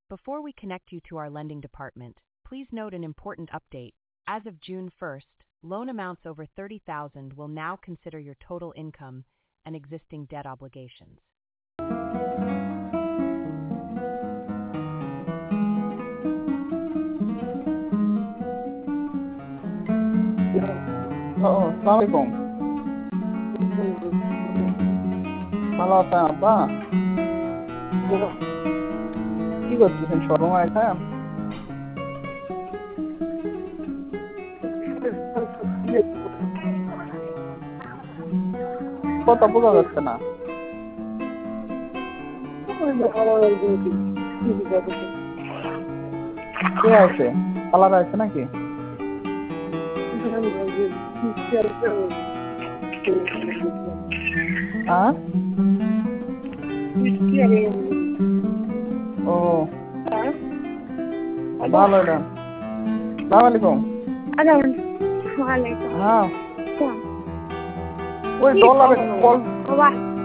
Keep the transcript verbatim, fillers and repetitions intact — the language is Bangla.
Before we connect you to our lending department, please note an important update. As of June first, loan amounts over thirty thousand will now consider your total income and existing debt obligations. Oh, Assalamualaikum. ভালো আছেন আব্বা? কি করতেছেন শোরুমে আছেন? কথা বোঝা যাচ্ছে না। কে আছে? পালার আছে নাকি? হ্যাঁ? ও ভালো না। আসসালামু আলাইকুম। হ্যাঁ ওই ডলারে কল